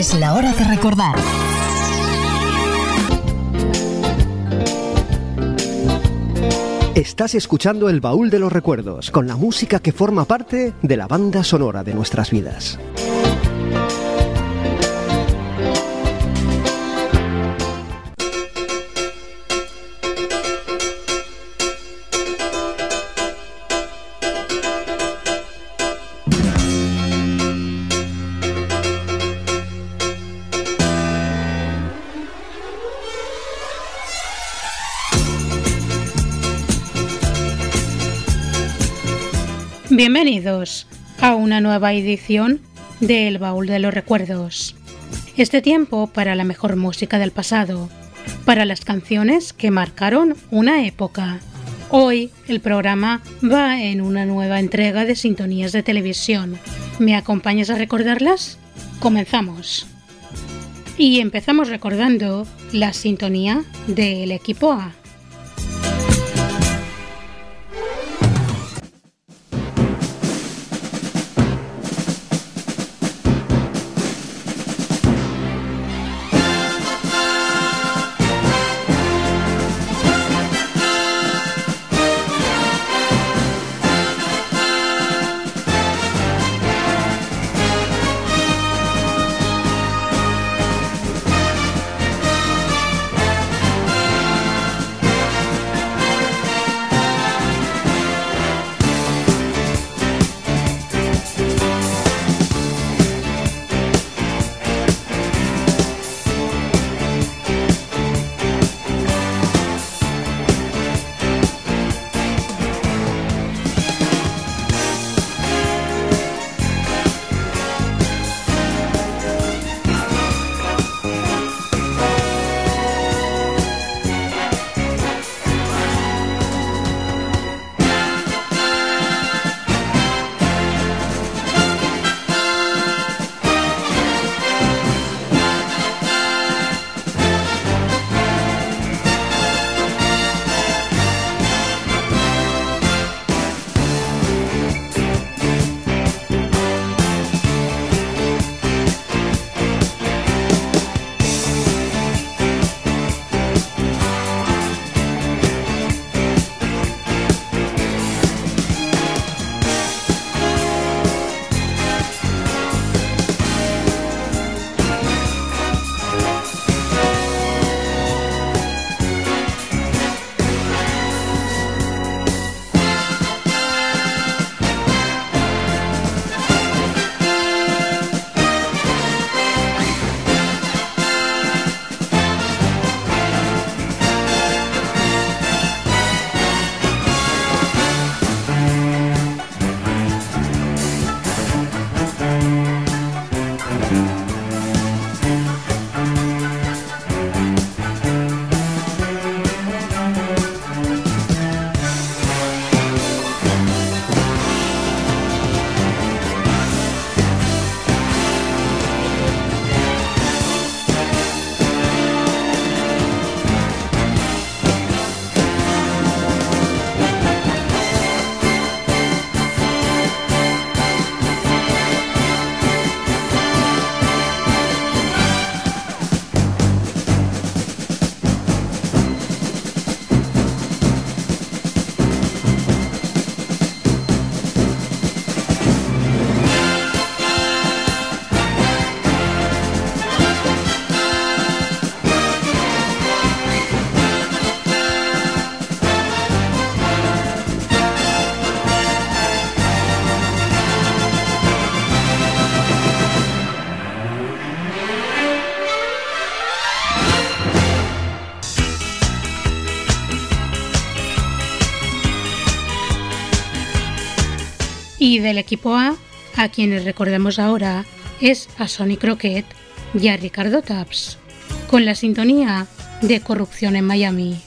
Es la hora de recordar. Estás escuchando El Baúl de los Recuerdos, con la música que forma parte de la banda sonora de nuestras vidas. Bienvenidos a una nueva edición de El Baúl de los Recuerdos. Este tiempo para la mejor música del pasado, para las canciones que marcaron una época. Hoy el programa va en una nueva entrega de sintonías de televisión. ¿Me acompañas a recordarlas? Comenzamos. Y empezamos recordando la sintonía del equipo A. Y del equipo A quienes recordamos ahora, es a Sonny Crockett y a Ricardo Tubbs, con la sintonía de Corrupción en Miami.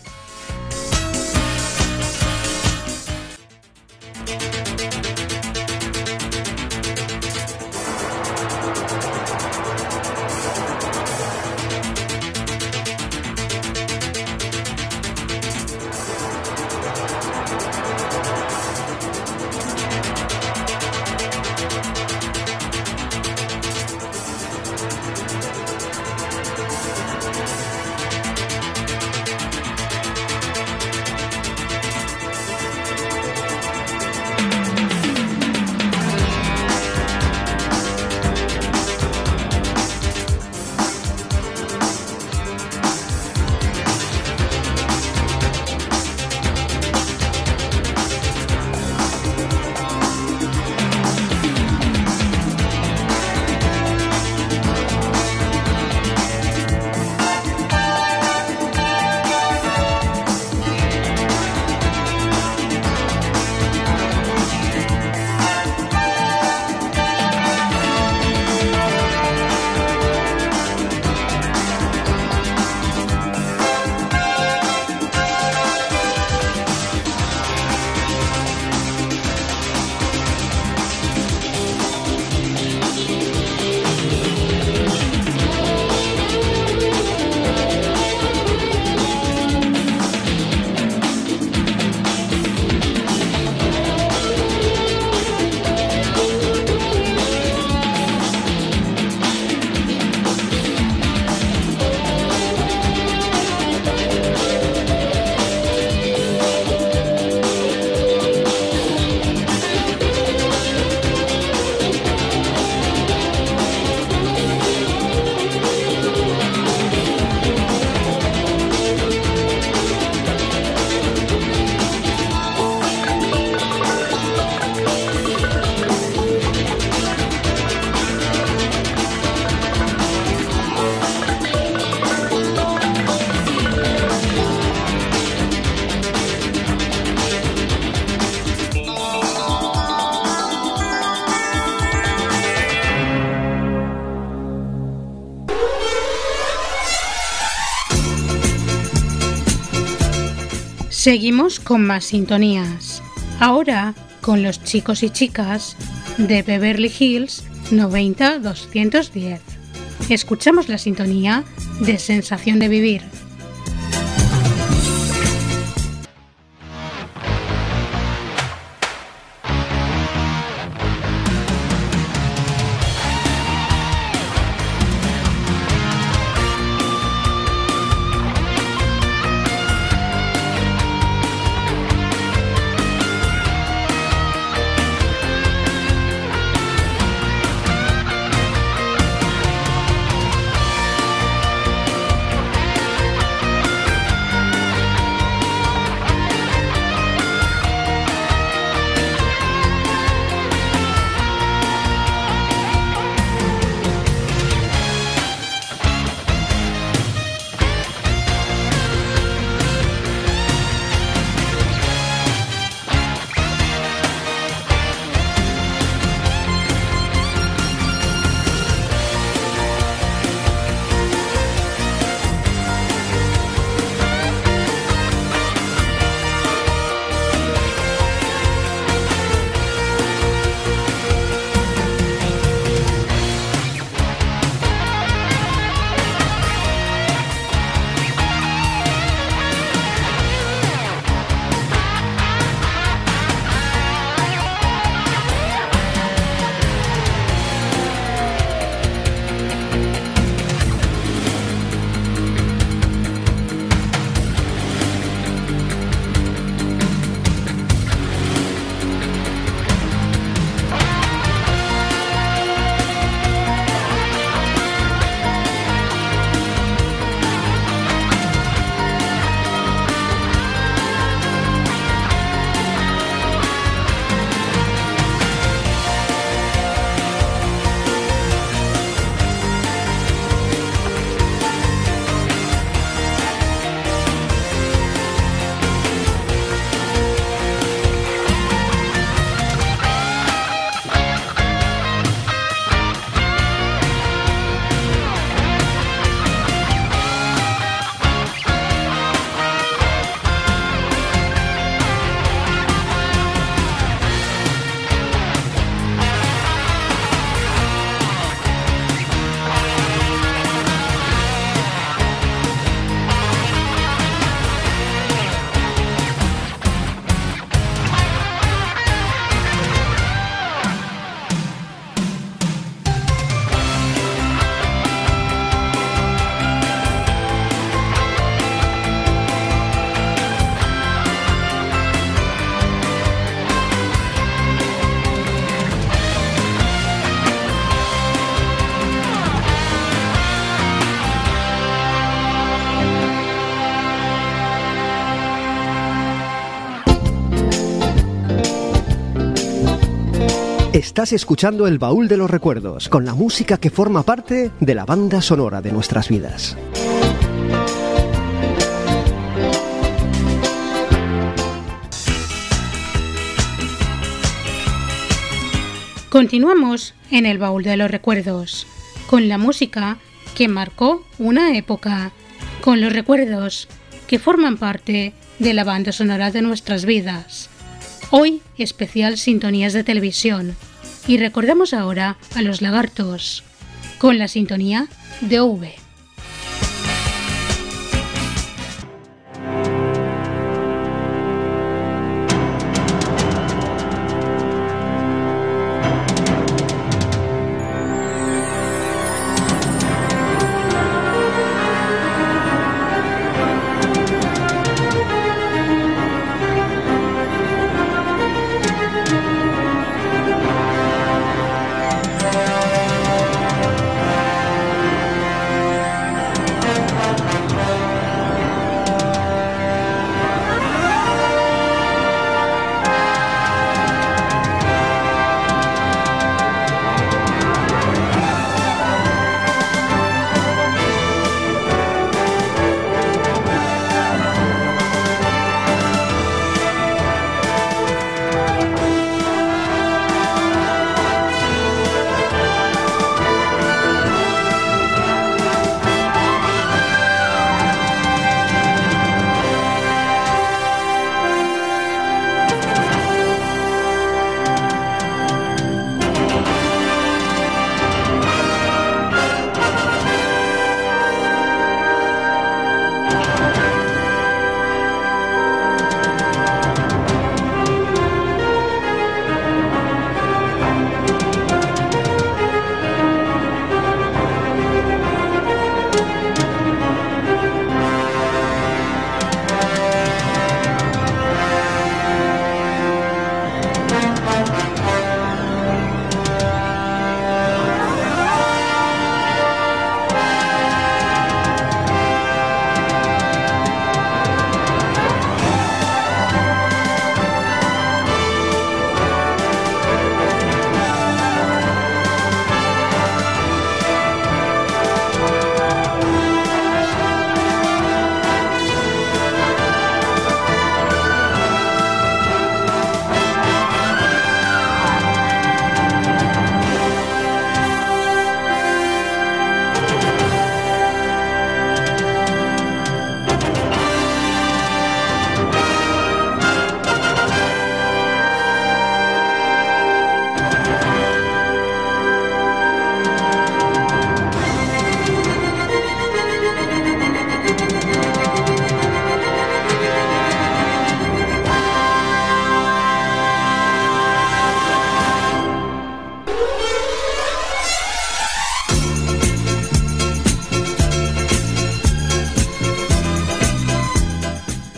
Seguimos con más sintonías. Ahora con los chicos y chicas de Beverly Hills 90210. Escuchamos la sintonía de Sensación de Vivir. Estás escuchando El Baúl de los Recuerdos, con la música que forma parte de la banda sonora de nuestras vidas. Continuamos en El Baúl de los Recuerdos, con la música que marcó una época, con los recuerdos que forman parte de la banda sonora de nuestras vidas. Hoy, especial sintonías de televisión, y recordamos ahora a Los Lagartos, con la sintonía de V.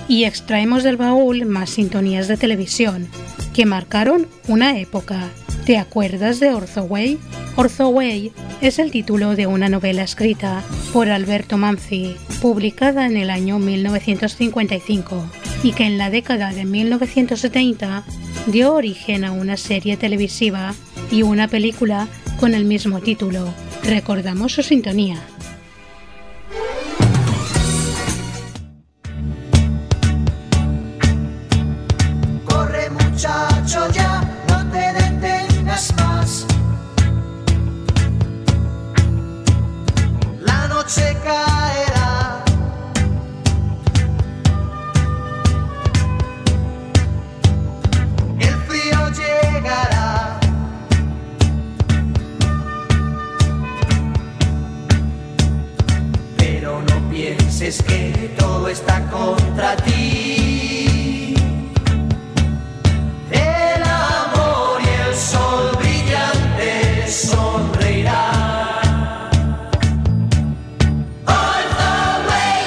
y extraemos del baúl más sintonías de televisión que marcaron una época. ¿Te acuerdas de Ortho Way? Ortho Way es el título de una novela escrita por Alberto Manzi, publicada en el año 1955, y que en la década de 1970 dio origen a una serie televisiva y una película con el mismo título. Recordamos su sintonía. Corre, muchacho, ya no te detengas más. La noche caerá. El frío llegará. Pero no pienses que todo está contra ti. El amor y el sol brillante sonreirá. All the way.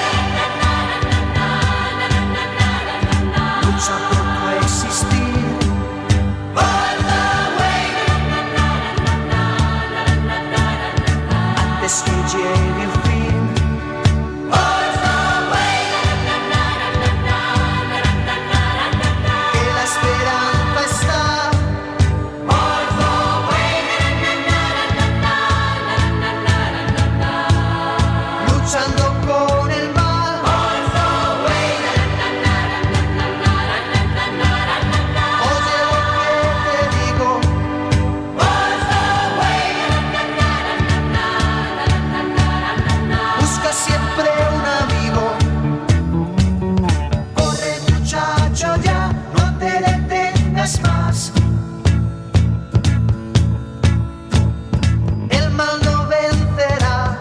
Lucha por tu existir. All the way. Antes que llegue el fin. All the way. Que la esperanza está. All the way. Luchando con el mal. All the way. Oye lo que te digo. All the way. Busca siempre un amigo. Corre, muchacho, ya no te detengas más. El mal no vencerá.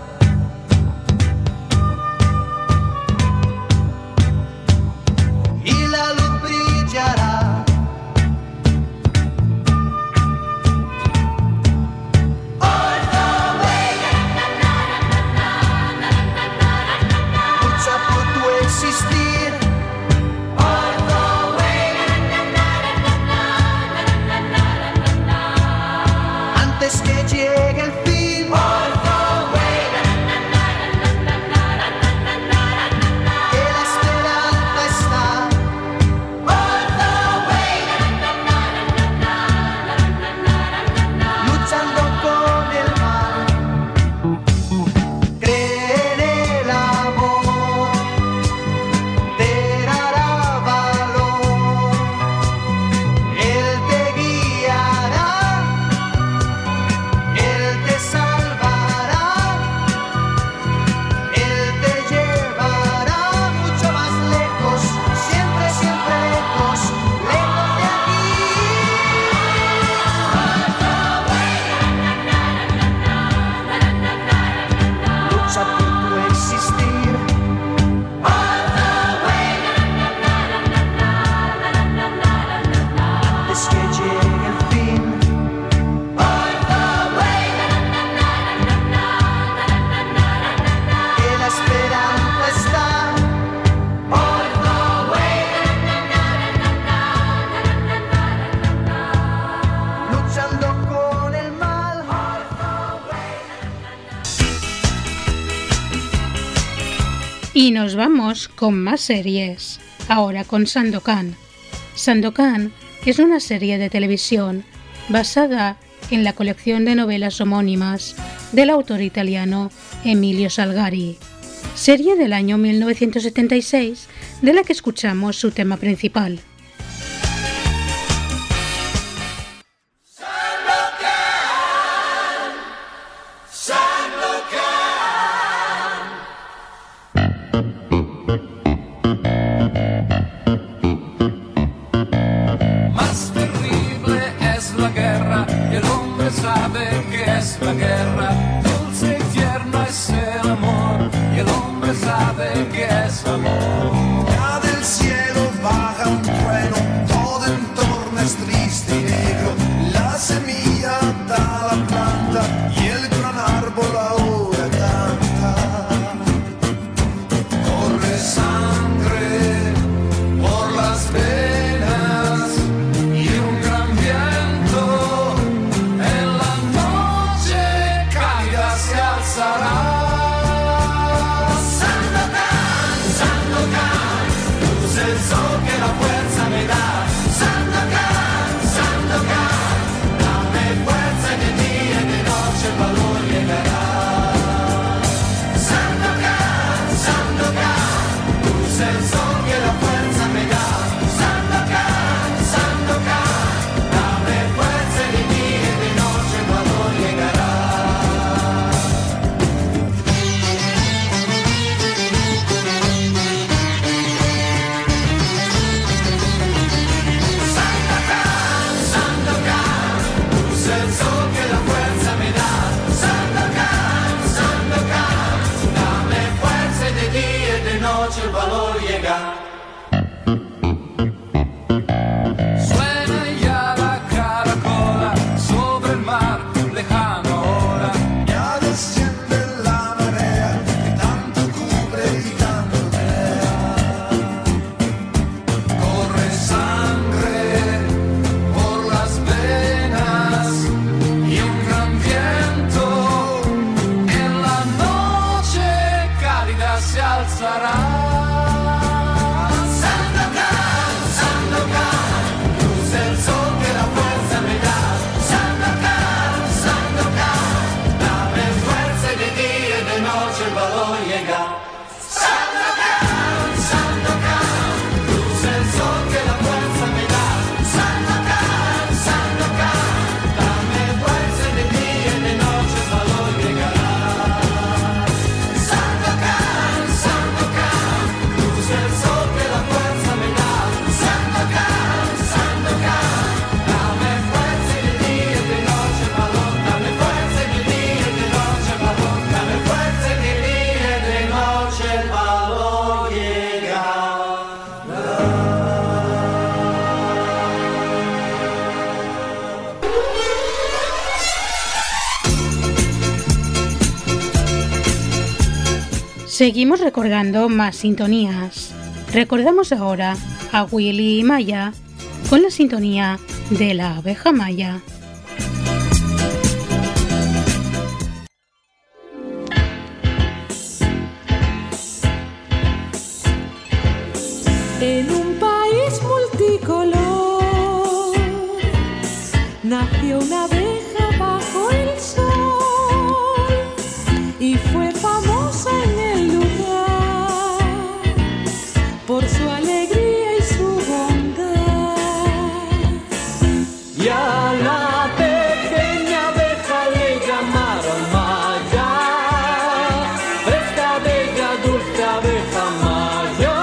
Y la luz brillará. All the way. Lucha por tu existir. All the way. Antes que llegue el fin. All the way. Que la esperanza está. All the way. Luchando con el mal. Cree en el amor. Te dará valor. Él te guiará. Él te salvará. Él te llevará mucho más lejos. Siempre, siempre lejos. Lejos de aquí. Lucha por tu existir. All the way. Antes que llegue el fin. All the way. Que la esperanza está. All the way. Luchando con el mal. All the way. Y nos vamos con más series, ahora con Sandokan. Sandokan es una serie de televisión basada en la colección de novelas homónimas del autor italiano Emilio Salgari, serie del año 1976 de la que escuchamos su tema principal. Más terrible es la guerra, y el hombre sabe que es la guerra. Dulce y tierno es el amor, y el hombre sabe que es amor. Ya del cielo baja un trueno, todo en torno es triste y negro. La semilla da la planta y el gran árbol ahora canta. Corre sangre el sol que la fuerza me da. Sandokan, dame fuerza y de día y de noche el valor llega. Suena ya la caracola sobre el mar lejano ahora. Ya desciende la marea que tanto cubre y tanto crea. Corre sangre por las venas y un gran viento en la noche cálida se alzará. Sandokan, luz del sol que la fuerza me da. Sandokan, dame fuerza y de día y de noche el valor llega. Sandokan, luz del sol que la fuerza me da. Sandokan, dame fuerza y de día y de noche el valor llegará. Sandokan, luz del sol que la fuerza me da. Sandokan, dame fuerza y de día y de noche el valor. Dame fuerza y de día y de noche el valor. Dame fuerza y de día y de noche el valor llega. Seguimos recordando más sintonías. Recordamos ahora a Willy y Maya con la sintonía de la abeja Maya. En un país multicolor nació una abeja bajo el sol y fue famosa en el lugar por su alegría y su bondad. Y a la pequeña abeja le llamaron Maya, fresca, bella, dulce abeja Maya.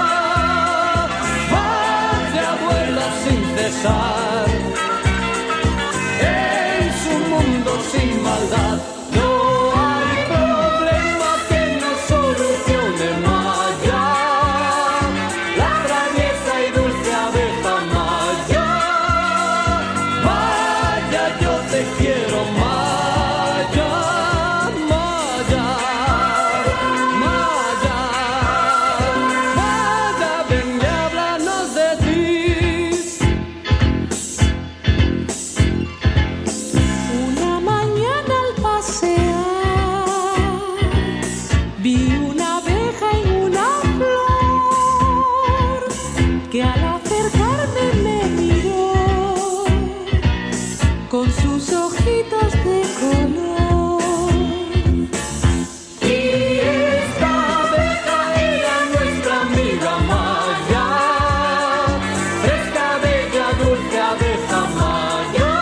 Maya vuela sin cesar, en su mundo sin maldad. No hay problema que no solucione Maya, la traviesa y dulce abeja Maya. Maya, yo te quiero Maya, Maya, Maya. Maya, ven y háblanos de ti. Una mañana al pasear vi una abeja en una flor que al acercarme me miró con sus ojitos de color. Y esta abeja era nuestra amiga Maya, fresca, bella, dulce abeja Maya.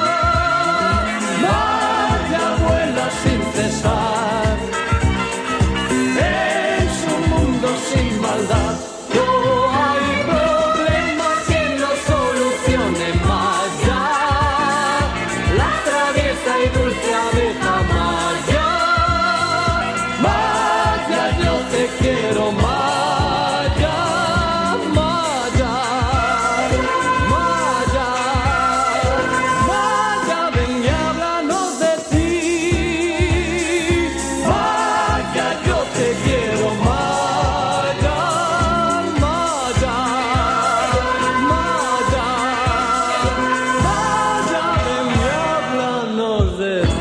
Maya vuela sin cesar, en su mundo sin maldad. No hay problema que no solucione Maya, la traviesa y dulce abeja Maya. Maya, yo te quiero Maya, Maya, Maya. Maya, ven y háblanos de ti. Maya, yo te quiero Maya, Maya, Maya. Maya, ven y háblanos de ti.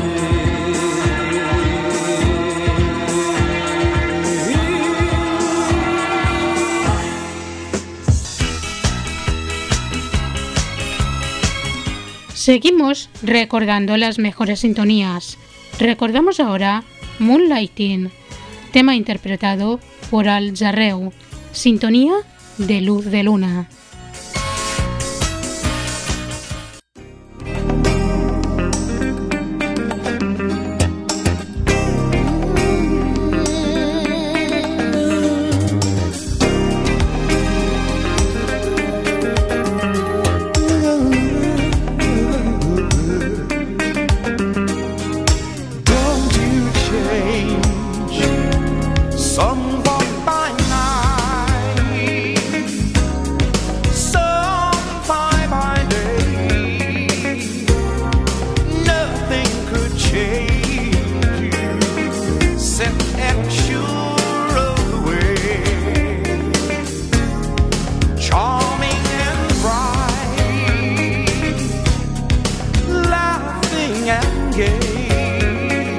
Seguimos recordando las mejores sintonías. Recordamos ahora Moonlighting, tema interpretado por Al Jarreau, sintonía de Luz de Luna. okay.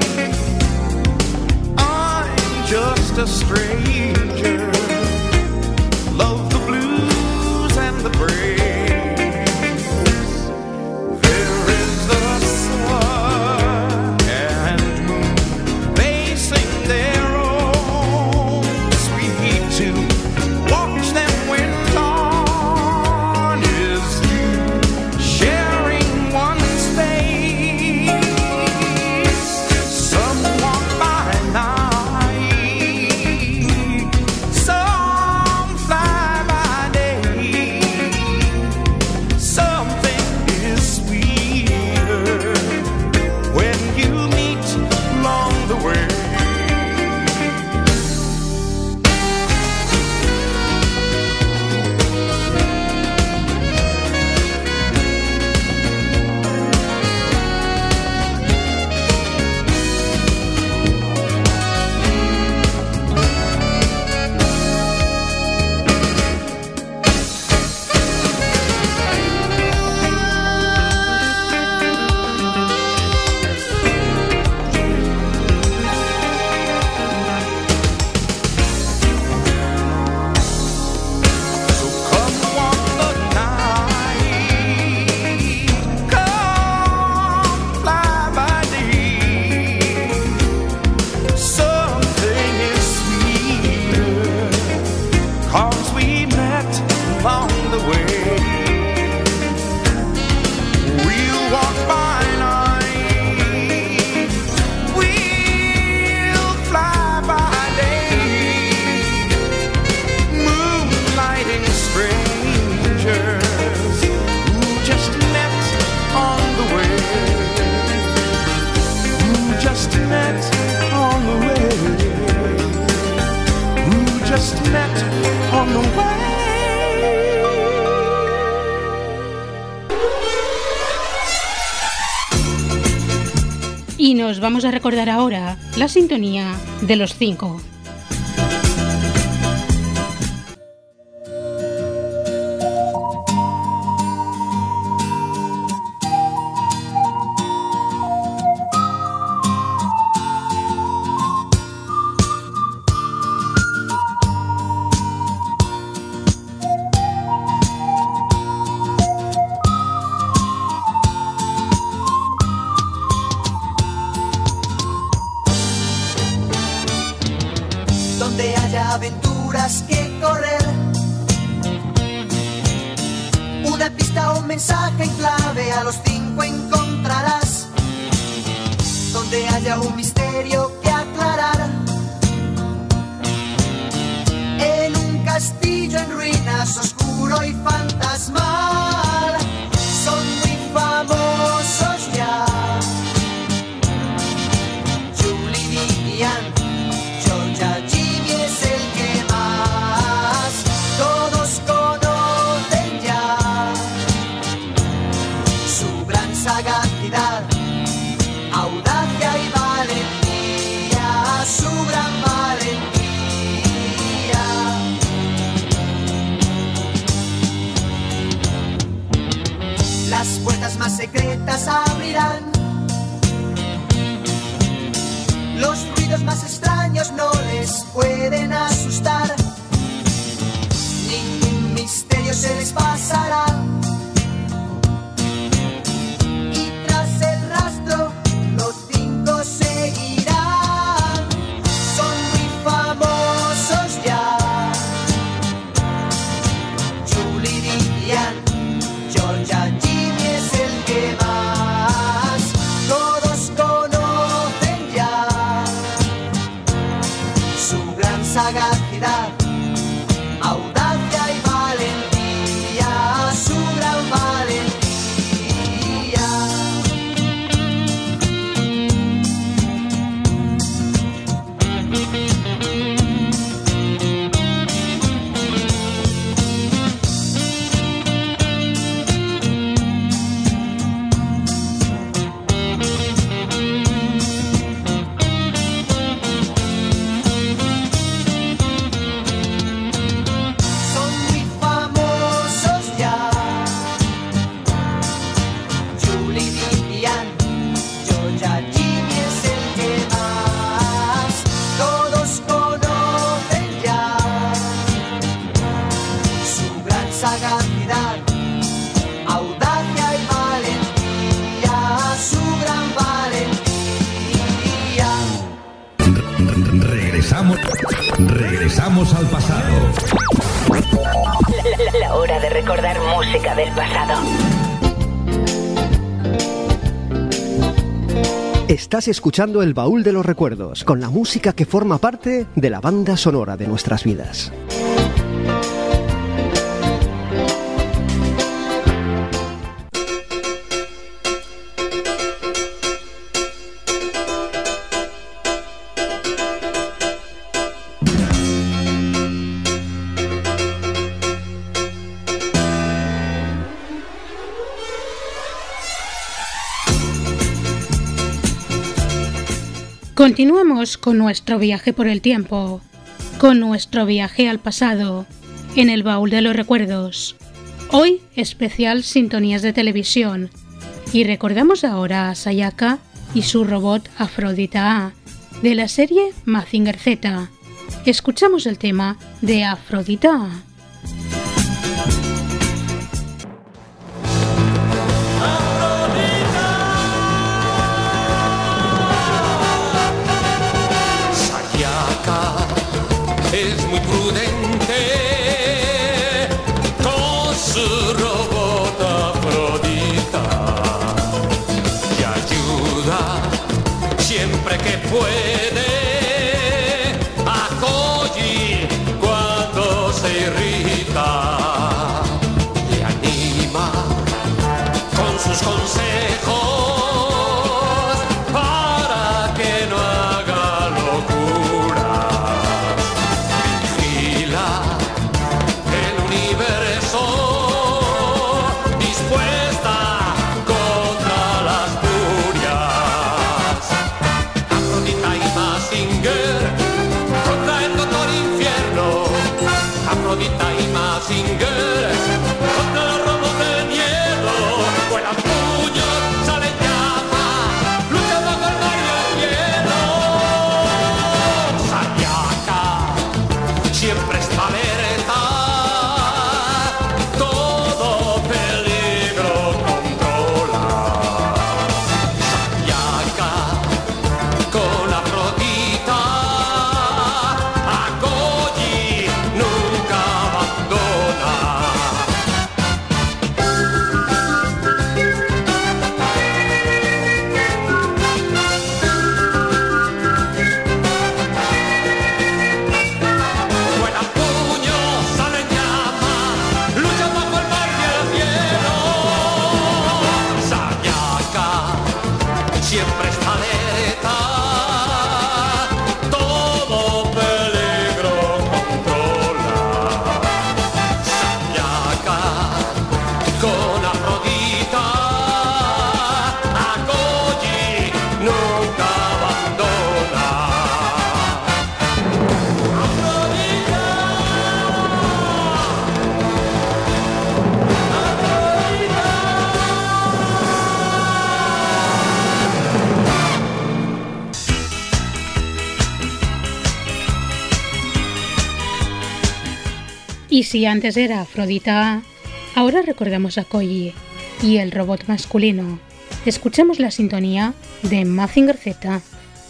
I'm just a stranger. Love the blues and the praise. There is the sun and moon. They sing their own sweet tune. Watch them when dawn is through, sharing one space. Some walk by night, some fly by day. Something is sweeter when you meet along the way. So come walk the night, come fly by day. Something is sweeter, 'cause we met along the way. We'll walk by night, we'll fly by day. Moonlighting strangers who just met on the way. Who just met on the way. Who just met on the way. Y nos vamos a recordar ahora la sintonía de los 5. Donde haya aventuras que correr, una pista, un mensaje en clave, a los 5 encontrarás. Donde haya un misterio que aclarar, en un castillo en ruinas, oscuro y fantasmal, son muy famosos ya. Julie Vivian, Georgia, Jimmy es el que más todos conocen ya. Su gran sagacidad, audacia y valentía, su gran valentía. Las puertas más secretas abrirán, los ruidos más extraños no les pueden asustar, ningún misterio se les pasará. Y tras el rastro, los 5 seguirán, son muy famosos ya. Julie Vivian, Georgia, Jimmy es el que más todos conocen ya. Su gran sagacidad, audacia y valentía, su gran valentía. Regresamos al pasado. La hora de recordar música del pasado. Estás escuchando El Baúl de los Recuerdos, con la música que forma parte de la banda sonora de nuestras vidas. Continuamos con nuestro viaje por el tiempo, con nuestro viaje al pasado, en el baúl de los recuerdos. Hoy, especial sintonías de televisión. Y recordamos ahora a Sayaka y su robot Afrodita A, de la serie Mazinger Z. Escuchamos el tema de Afrodita A. Es muy prudente con su robot Afrodita y ayuda siempre que puede a Koji cuando se irrita, le anima con sus consejos para que no haga locura. Afrodita y Mazinger contra los robos de miedo, vuelan puños, salen llamas, luchan bajo el mar y el hielo. Sayaka siempre está alerta, todo peligro controla. Sayaka con Afrodita a Koji nunca abandona. Vuelan puños, salen llamas, luchan bajo el mar y el cielo. Sayaka siempre está alerta, todo peligro controla. Sayaka con Afrodita a Koji nunca abandona. Afrodita, Y si antes era Afrodita A, ahora recordamos a Koji y el robot masculino. Escuchemos la sintonía de Mazinger Z.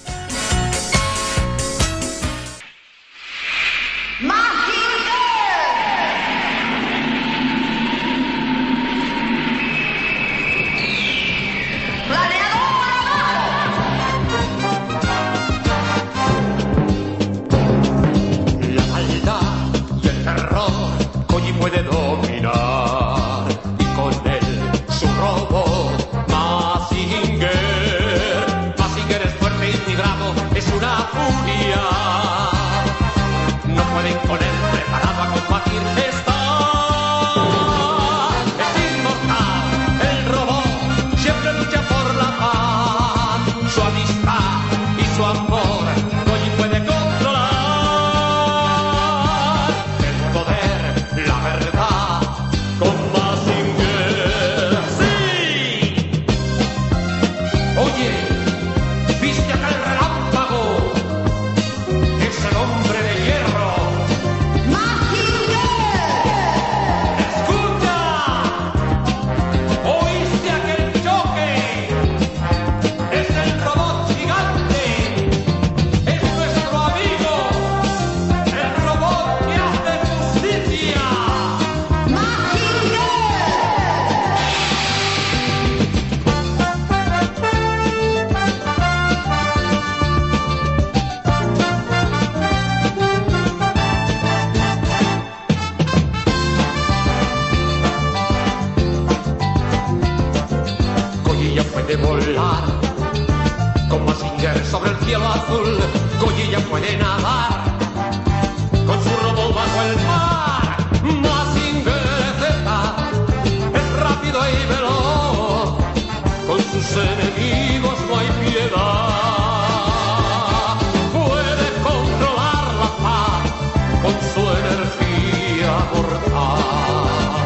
la maldad y el terror Koji puede dominar, y con él su robot Mazinger. Mazinger es fuerte y muy bravo, es una furia. No pueden con él, preparado a combatir está. Es inmortal, el robot siempre lucha por la paz. Su amistad y su amor Koji puede controlar. El poder, la verdad, con Mazinger. ¡Sí! Oye, ¿viste acá el relámpago? Es el hombre de hierro. ¡Escucha! ¿Oíste aquel choque? Es el robot gigante. Es nuestro amigo. Con Mazinger sobre el cielo azul, Collilla puede nadar con su robo bajo el mar. Mazinger Z es rápido y veloz, con sus enemigos no hay piedad. Puede controlar la paz con su energía mortal.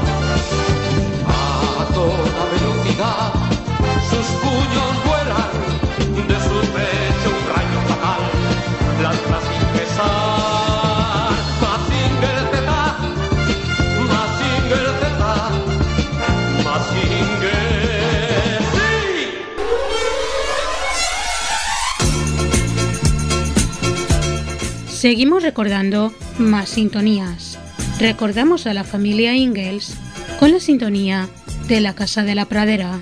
A toda velocidad sus puños vuelan, de su pecho un rayo fatal lanza sin cesar. Mazinger Z, Mazinger Z, Mazinger, ¡sí! Seguimos recordando más sintonías. Recordamos a la familia Ingalls con la sintonía de La Casa de la Pradera.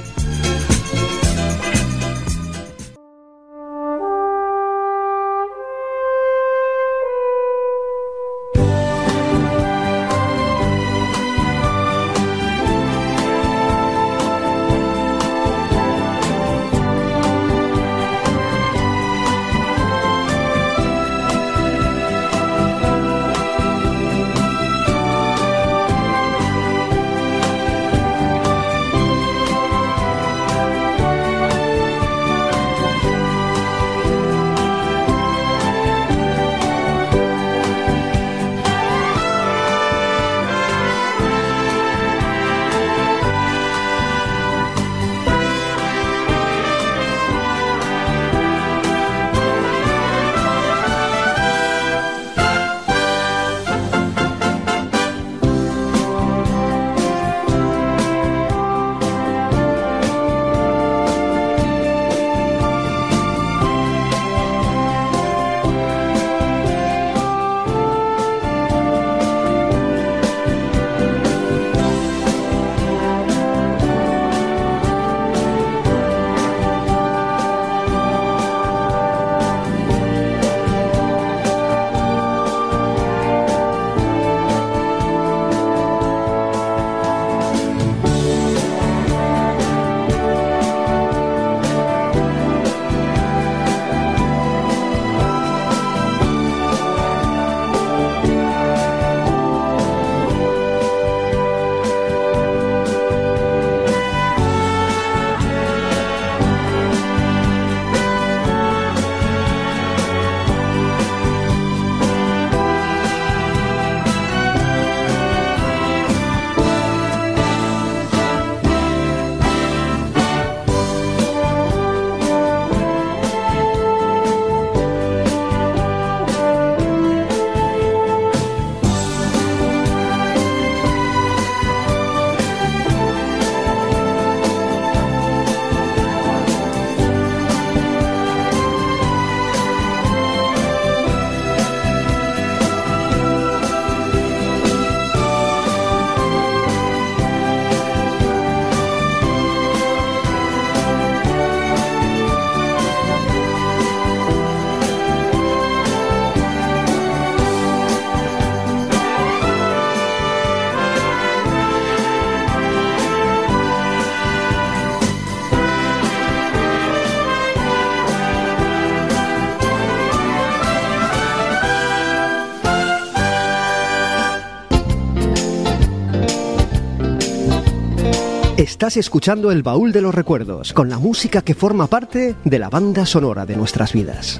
Estás escuchando El Baúl de los Recuerdos, con la música que forma parte de la banda sonora de nuestras vidas.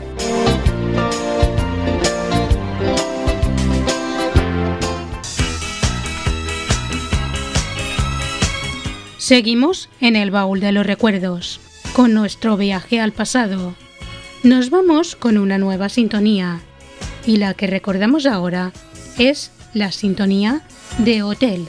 Seguimos en El Baúl de los Recuerdos, con nuestro viaje al pasado. Nos vamos con una nueva sintonía, y la que recordamos ahora es la sintonía de Hotel.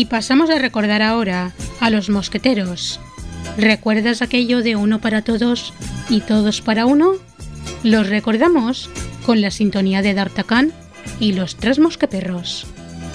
Y pasamos a recordar ahora a los mosqueteros. ¿Recuerdas aquello de uno para todos y todos para uno? Los recordamos con la sintonía de D'Artagnan y los tres mosqueperros.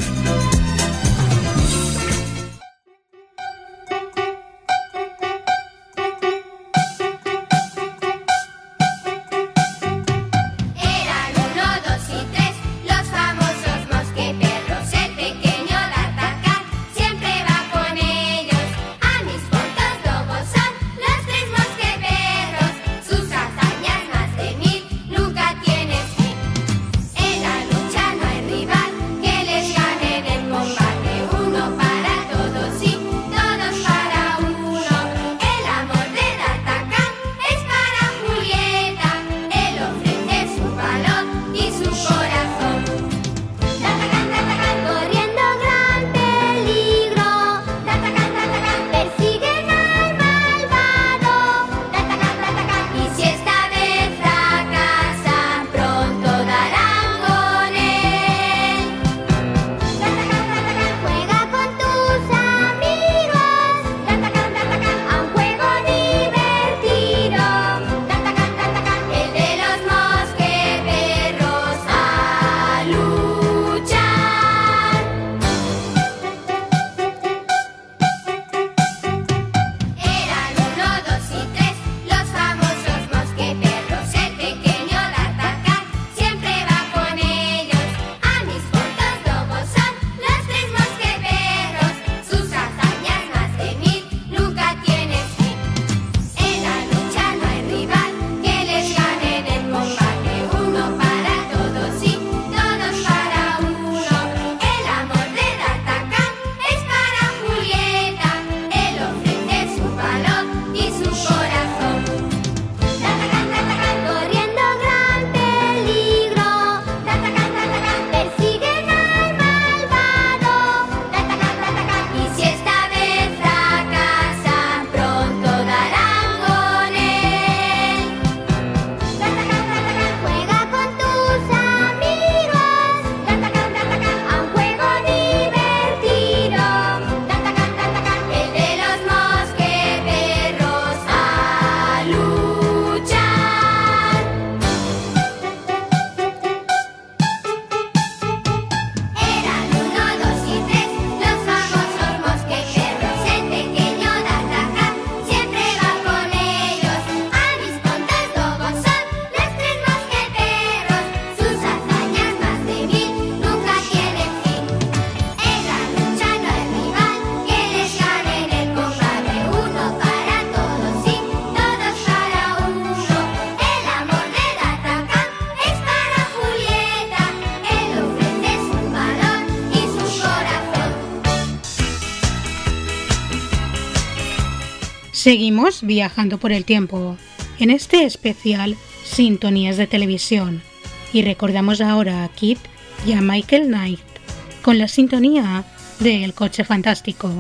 Seguimos viajando por el tiempo, en este especial Sintonías de Televisión, y recordamos ahora a Kit y a Michael Knight con la sintonía de El Coche Fantástico.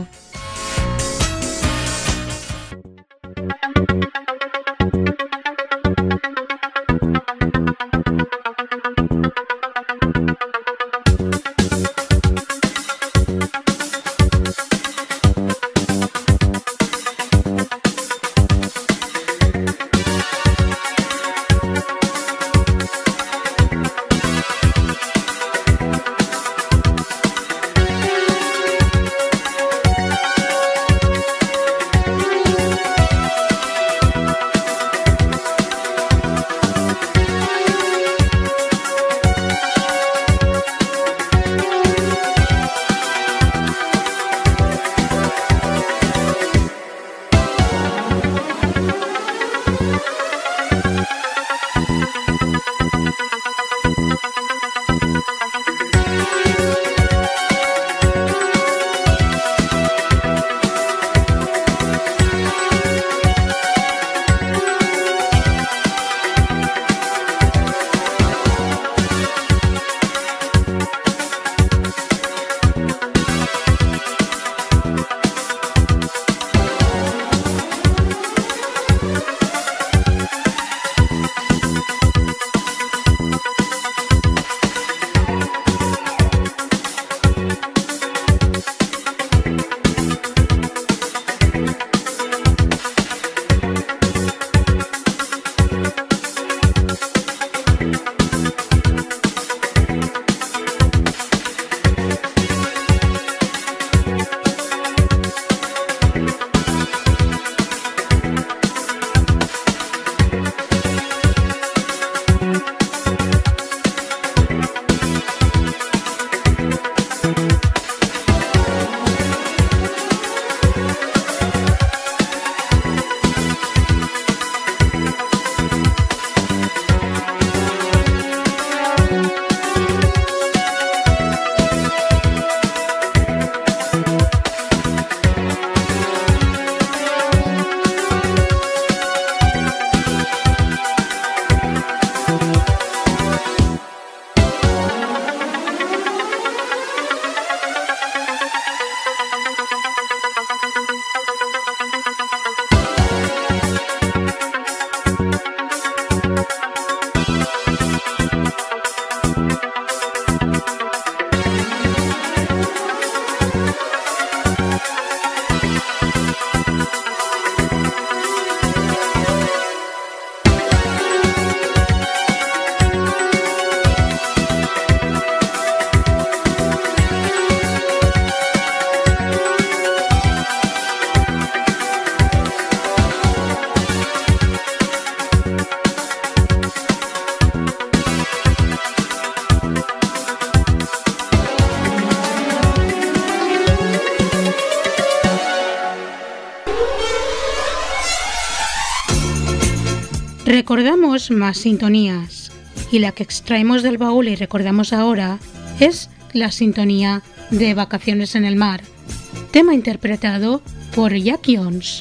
Recordamos más sintonías, y la que extraemos del baúl y recordamos ahora es la sintonía de Vacaciones en el Mar, tema interpretado por Jack Jones.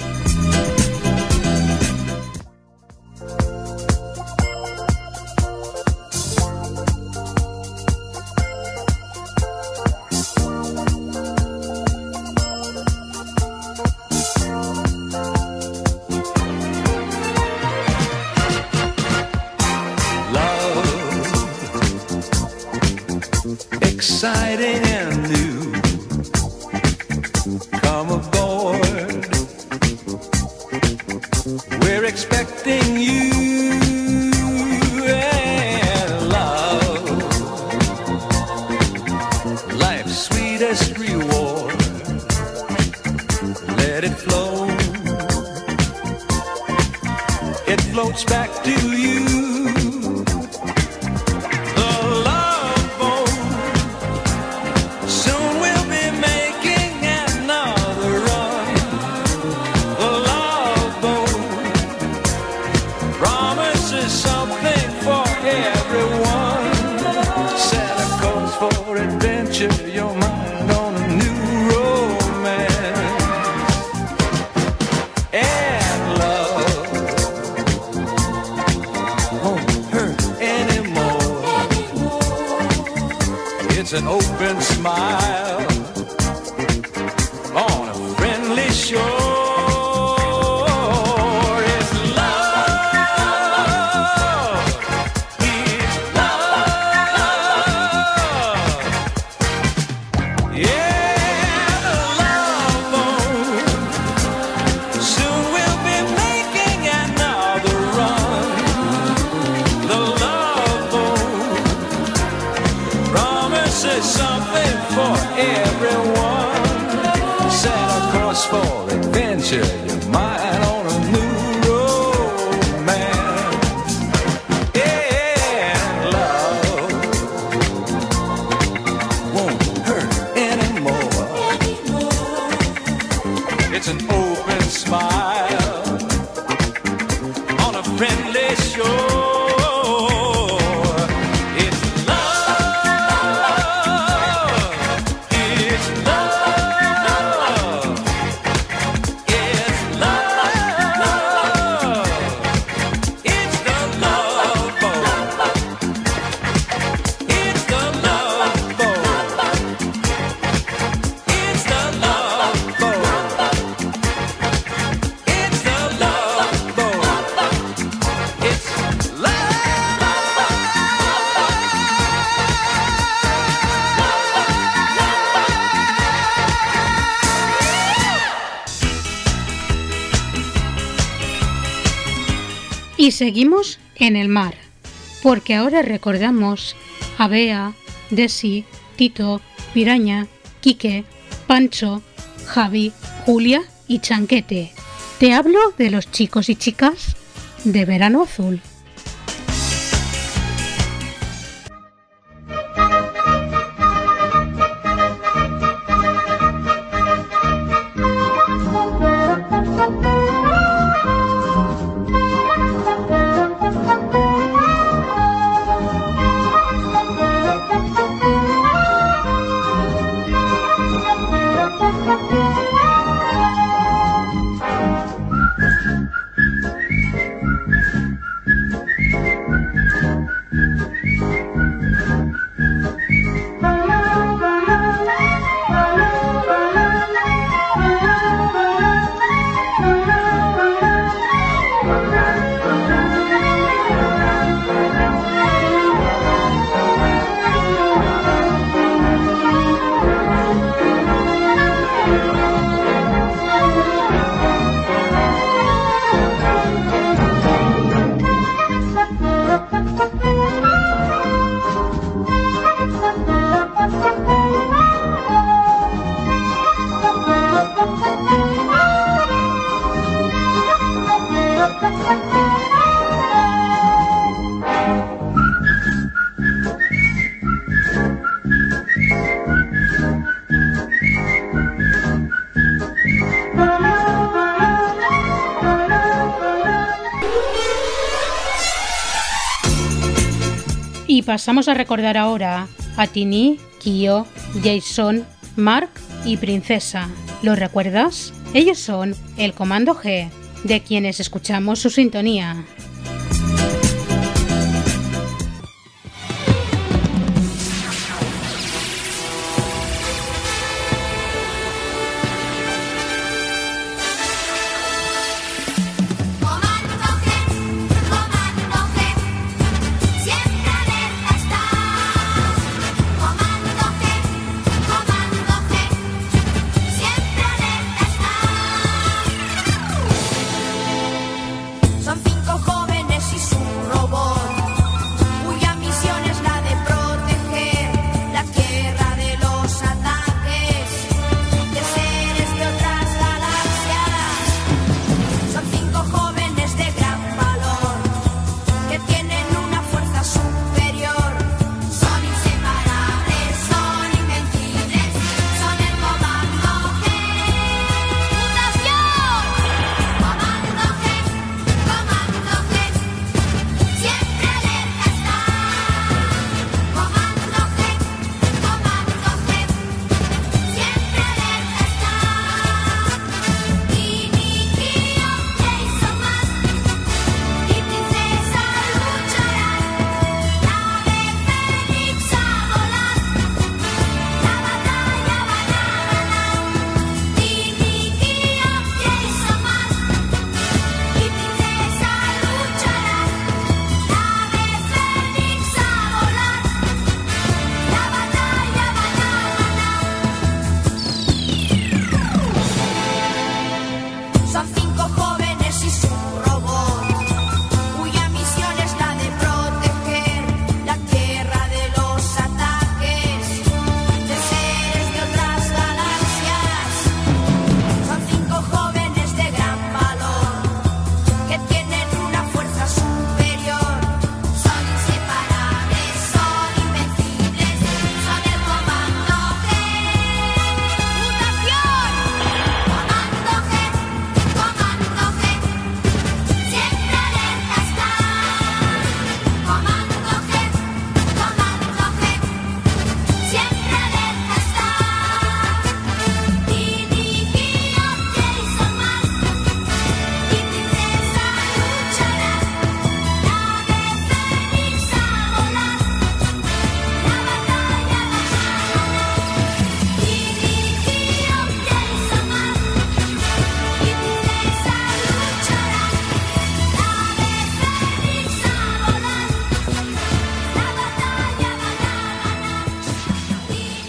Exciting and new. Come aboard. We're expecting you and love. Life's sweetest reward. Let it flow. It floats back to you. Your mind on a new romance and love won't hurt anymore. It's an open smile on a friendly shore. For adventure, your mind on a new romance and love won't hurt anymore. It's an open smile on a friendly shore. Y seguimos en el mar, porque ahora recordamos a Bea, Desi, Tito, Piraña, Quique, Pancho, Javi, Julia y Chanquete. Te hablo de los chicos y chicas de Verano Azul. pasamos a recordar ahora a Tini, Kyo, Jason, Mark y Princesa. ¿Lo recuerdas? Ellos son el Comando G, de quienes escuchamos su sintonía. Son 5 jóvenes y su robot, cuya misión es la de proteger la Tierra de los ataques de seres de otras galaxias. Son 5 jóvenes de gran valor, que tienen una fuerza superior. Son inseparables, son invencibles, son el Comando G. ¡Mutación! Comando G. Comando G, siempre alerta está. Comando G, siempre alerta está. Tini, Kyo, Jason, Mark y Princesa lucharán. Nave Fénix a volar, la batalla van a ganar. Tini, Kyo, Jason, Mark y Princesa lucharán. Nave Fénix a volar, la batalla van a ganar. Son 5 jóvenes y su robot, cuya misión es la de proteger la Tierra de los ataques de seres de otras galaxias. Son 5 jóvenes de gran valor, que tienen una fuerza superior. Son inseparables, son invencibles, son el Comando G. ¡Mutación! Comando G, siempre alerta está. Comando G, siempre alerta está. Tini, Kyo, Jason, Mark y Princesa lucharán. Nave Fénix a volar, la batalla van a ganar. Tini, Kyo, Jason, Mark y Princesa lucharán. Nave Fénix a volar, la batalla van a ganar. Tini,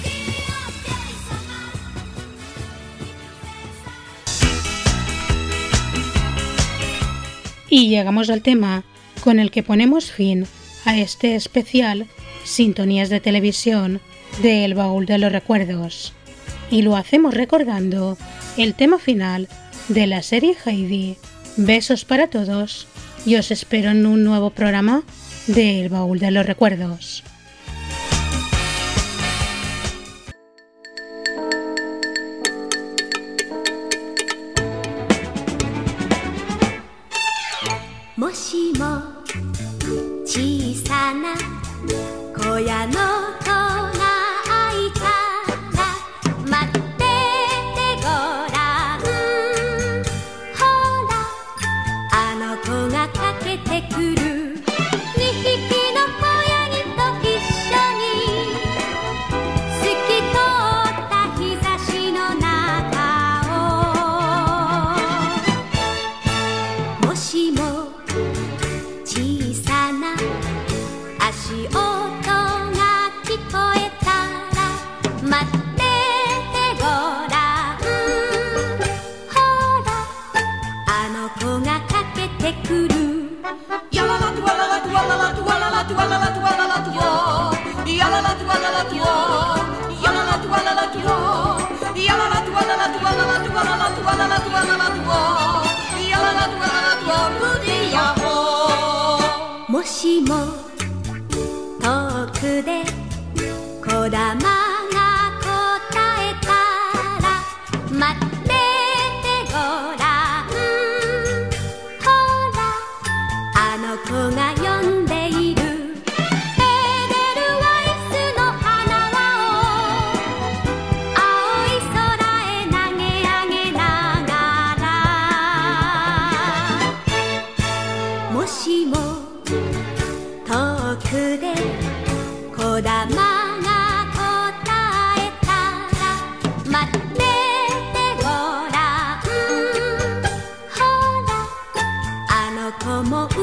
Y llegamos al tema con el que ponemos fin a este especial Sintonías de Televisión de El Baúl de los Recuerdos. Y lo hacemos recordando el tema final de la serie Heidi. Besos para todos y os espero en un nuevo programa de El Baúl de los Recuerdos.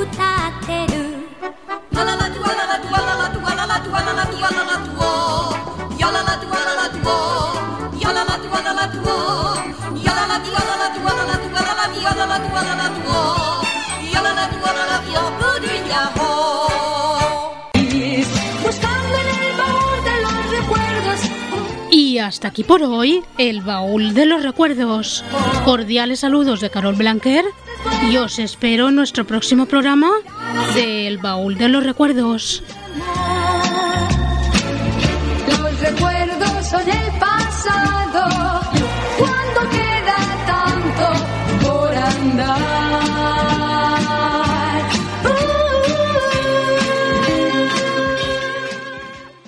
Y hasta aquí por hoy el baúl de los recuerdos. Cordiales saludos de Carol Blanquer y os espero en nuestro próximo programa del baúl de los recuerdos. Los recuerdos son el